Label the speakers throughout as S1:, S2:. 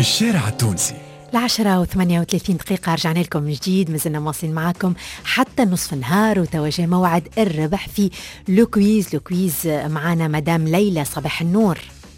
S1: الشارع التونسي.
S2: 10:38 رجعنا لكم من جديد، مازلنا مواصلين معكم حتى نصف النهار، وتوجه موعد الربح في لو كويز معنا مدام ليلى. صباح النور.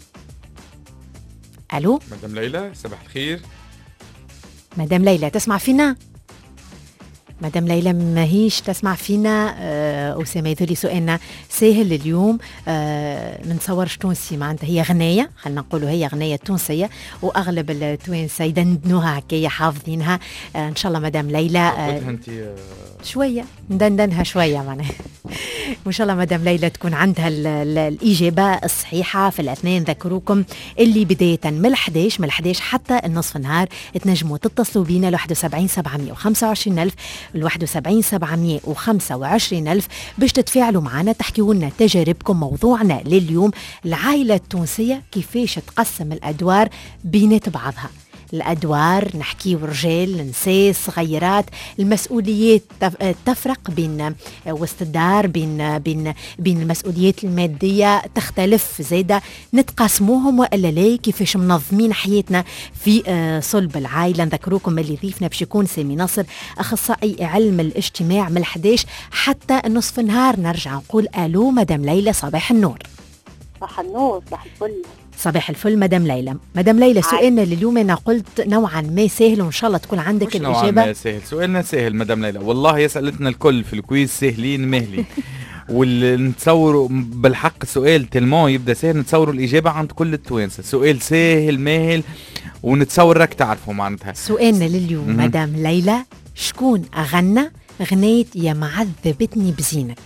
S2: الو
S3: مدام ليلى، صباح الخير.
S2: مدام ليلى تسمع فينا؟ مدام ليلى ماهيش تسمع فينا. أسامة يذولي سؤالنا سهل اليوم. منصورش تونسي، معناتها هي غنية، خلينا نقولوا هي غنية تونسية، وأغلب التوانسة يدندنوها هكايا حافظينها. إن شاء الله مدام ليلى
S3: انت
S2: شوية ندندنها شوية معناها. وإن شاء الله مدام ليلى تكون عندها الإجابة الصحيحة في الأثنين. ذكروكم اللي بداية من 11 حتى النصف النهار تنجموا تتصلوا بينا 71 725 ألف 71 725 ألف باش تتفاعلوا معنا، تحكيوا لنا تجاربكم. موضوعنا لليوم العائلة التونسية كيفاش تقسم الأدوار بينات بعضها. الأدوار نحكي رجال نساء صغيرات، المسؤوليات تفرق بين وسط الدار، بين المسؤوليات المادية تختلف زيادة، نتقاسموهم وإلا لا، كيفاش منظمين حياتنا في صلب العائلة. نذكروكم اللي ضيفنا باش يكون سامي نصر، أخصائي علم الاجتماع، من 11 حتى النصف النهار. نرجع نقول ألو مدام ليلى، صباح النور.
S4: صباح النور، صباح الفل.
S2: صباح الفل مدام ليلى. مدام ليلى سؤالنا لليوم أنا قلت نوعا ما سهل، وإن شاء الله تكون عندك الإجابة.
S3: نوعا ما سهل، سؤالنا سهل مدام ليلى، والله يسألتنا الكل في الكويز سهلين مهلي. واللي نتصوروا بالحق السؤال تلمون يبدأ سهل، نتصوروا الإجابة عند كل التوانسة. سؤال سهل ماهل ونتصور راك تعرفوا معناتها.
S2: سؤالنا لليوم مدام ليلى، شكون أغنى غنية يا معذبتني بزينك؟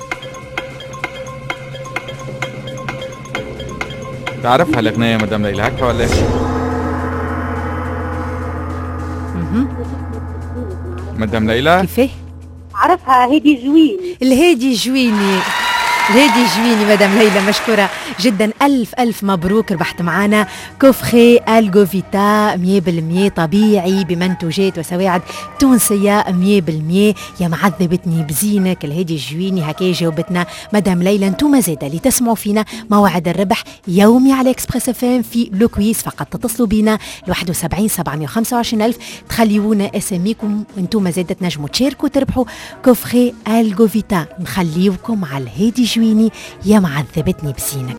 S3: تعرفها الأغنية مدام ليلى هكا ولا؟ مدام ليلى
S2: كيفاه؟
S4: عرفها، هادي جويني.
S2: الهادي جويني، الهادي جويني مدام ليلى، مشكورة جدا. ألف مبروك، ربحت معنا كوفخي الجوفيتا 100% طبيعي بمنتوجات وسواعد تونسية 100%. يا معذبتني بزينك الهادي جويني، هكا جاوبتنا مدام ليلى. انتم زادا اللي تسمعوا فينا موعد الربح يومي على اكسبريس اف ام في لو كويز، فقط تتصلوا بينا 71 725 ألف، تخليونا اساميكم، وانتم زادا تنجموا تشاركوا تربحوا كوفخي الجوفيتا. نخليوكم على الهادي جويني يا معذبتني بزينك.